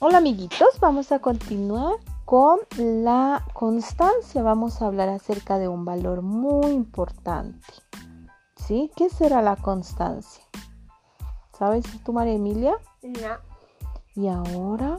Hola amiguitos, vamos a continuar con la constancia. Vamos a hablar acerca de un valor muy importante. ¿Sí? ¿Qué será la constancia? ¿Sabes tú, María Emilia? No. ¿Y ahora?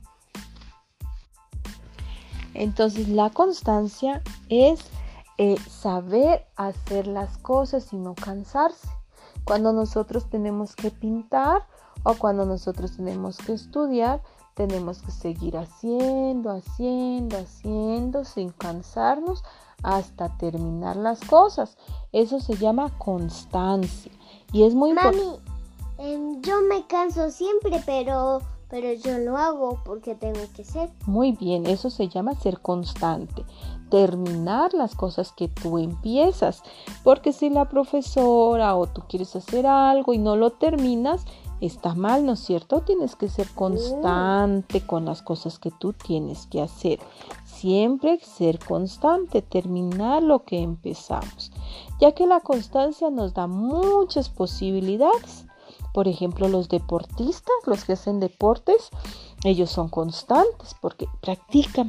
Entonces, la constancia es saber hacer las cosas y no cansarse. Cuando nosotros tenemos que pintar o cuando nosotros tenemos que estudiar, tenemos que seguir haciendo sin cansarnos hasta terminar las cosas. Eso se llama constancia y es muy importante. Mami, yo me canso siempre, pero yo lo hago porque tengo que ser. Muy bien, eso se llama ser constante. Terminar las cosas que tú empiezas. Porque si la profesora o tú quieres hacer algo y no lo terminas, está mal, ¿no es cierto? Tienes que ser constante con las cosas que tú tienes que hacer. Siempre ser constante, terminar lo que empezamos. Ya que la constancia nos da muchas posibilidades. Por ejemplo, los deportistas, los que hacen deportes, ellos son constantes porque practican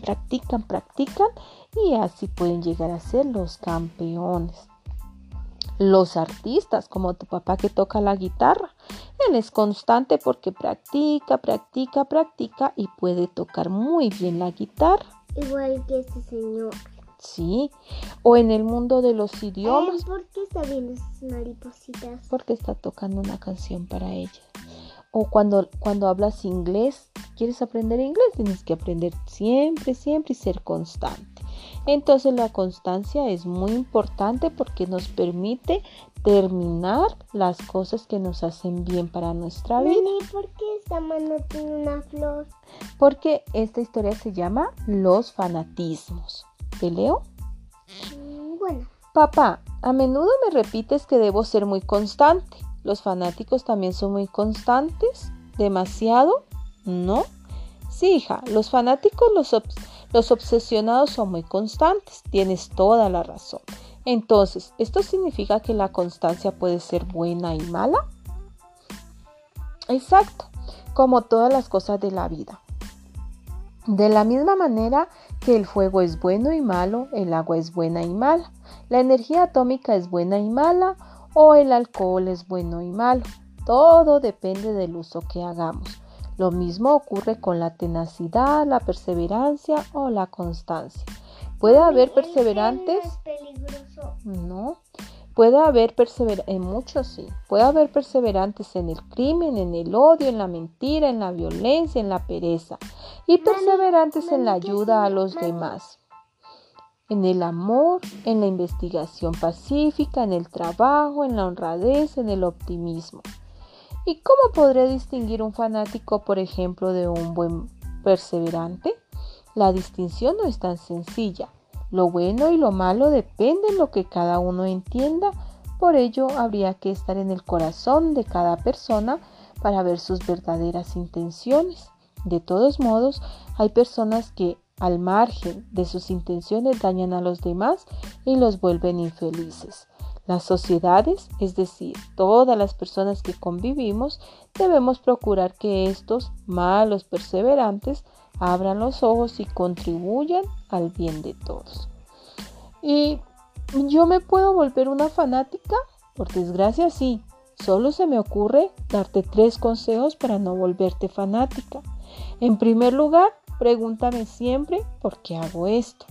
y así pueden llegar a ser los campeones. Los artistas, como tu papá que toca la guitarra, él es constante porque practica y puede tocar muy bien la guitarra. Igual que este señor. Sí, o en el mundo de los idiomas. ¿Por qué está viendo esas maripositas? Porque está tocando una canción para ella. O cuando hablas inglés, quieres aprender inglés, tienes que aprender siempre y ser constante. Entonces la constancia es muy importante porque nos permite terminar las cosas que nos hacen bien para nuestra vida. Mami, ¿por qué esta mano tiene una flor? Porque esta historia se llama Los fanatismos. ¿Te leo? Bueno. Papá, a menudo me repites que debo ser muy constante. ¿Los fanáticos también son muy constantes? ¿Demasiado? ¿No? Sí, hija, los fanáticos, los obsesionados son muy constantes. Tienes toda la razón. Entonces, ¿esto significa que la constancia puede ser buena y mala? Exacto, como todas las cosas de la vida. De la misma manera que el fuego es bueno y malo, el agua es buena y mala, la energía atómica es buena y mala, o el alcohol es bueno y malo. Todo depende del uso que hagamos. Lo mismo ocurre con la tenacidad, la perseverancia o la constancia. ¿Puede haber perseverantes? ¿Es peligroso? No. Puede haber perseverantes, en muchos sí. Puede haber perseverantes en el crimen, en el odio, en la mentira, en la violencia, en la pereza. Y perseverantes en la ayuda a los demás. En el amor, en la investigación pacífica, en el trabajo, en la honradez, en el optimismo. ¿Y cómo podré distinguir un fanático, por ejemplo, de un buen perseverante? La distinción no es tan sencilla. Lo bueno y lo malo depende de lo que cada uno entienda. Por ello, habría que estar en el corazón de cada persona para ver sus verdaderas intenciones. De todos modos, hay personas que, al margen de sus intenciones, dañan a los demás y los vuelven infelices. Las sociedades, es decir, todas las personas que convivimos, debemos procurar que estos malos perseverantes abran los ojos y contribuyan al bien de todos. ¿Y yo me puedo volver una fanática? Por desgracia, sí. Solo se me ocurre darte 3 consejos para no volverte fanática. En primer lugar, pregúntame siempre por qué hago esto.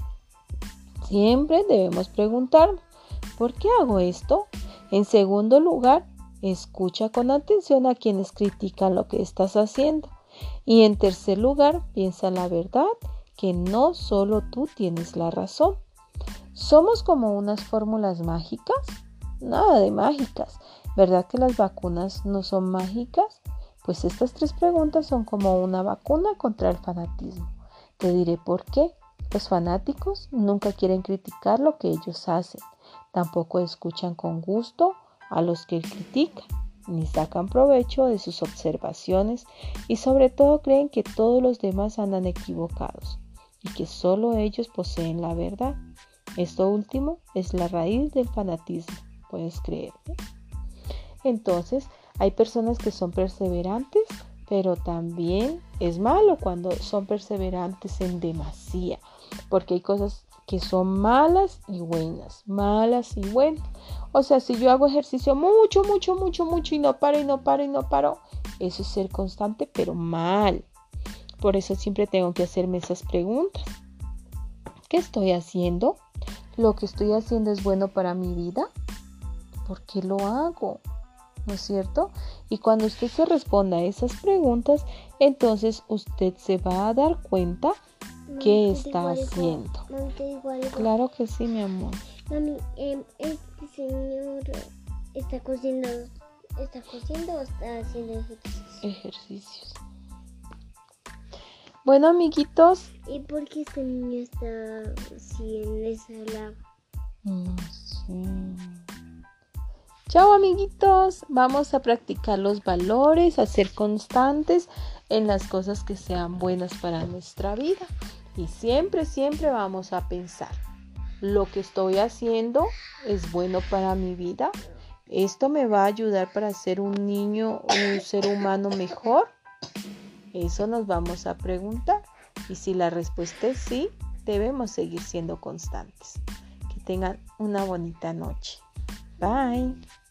Siempre debemos preguntarnos, ¿por qué hago esto? En segundo lugar, escucha con atención a quienes critican lo que estás haciendo. Y en tercer lugar, piensa la verdad, que no solo tú tienes la razón. ¿Somos como unas fórmulas mágicas? Nada de mágicas. ¿Verdad que las vacunas no son mágicas? Pues estas 3 preguntas son como una vacuna contra el fanatismo. Te diré por qué. Los fanáticos nunca quieren criticar lo que ellos hacen. Tampoco escuchan con gusto a los que critican, ni sacan provecho de sus observaciones y sobre todo creen que todos los demás andan equivocados y que solo ellos poseen la verdad. Esto último es la raíz del fanatismo, ¿puedes creerme? Entonces, hay personas que son perseverantes, pero también es malo cuando son perseverantes en demasía, porque hay cosas que son malas y buenas, malas y buenas. O sea, si yo hago ejercicio mucho y no paro, eso es ser constante, pero mal. Por eso siempre tengo que hacerme esas preguntas. ¿Qué estoy haciendo? ¿Lo que estoy haciendo es bueno para mi vida? ¿Por qué lo hago? ¿No es cierto? Y cuando usted se responda a esas preguntas, entonces usted se va a dar cuenta qué está haciendo. Mami, te digo algo. Claro que sí, mi amor. Mami, este señor está cosiendo o está haciendo ejercicio. Ejercicios. Bueno, amiguitos. ¿Y por qué este niño está así en esa lava? No sé. Chao, amiguitos. Vamos a practicar los valores, a ser constantes en las cosas que sean buenas para nuestra vida. Y siempre vamos a pensar, ¿lo que estoy haciendo es bueno para mi vida? ¿Esto me va a ayudar para ser un niño o un ser humano mejor? Eso nos vamos a preguntar. Y si la respuesta es sí, debemos seguir siendo constantes. Que tengan una bonita noche. Bye.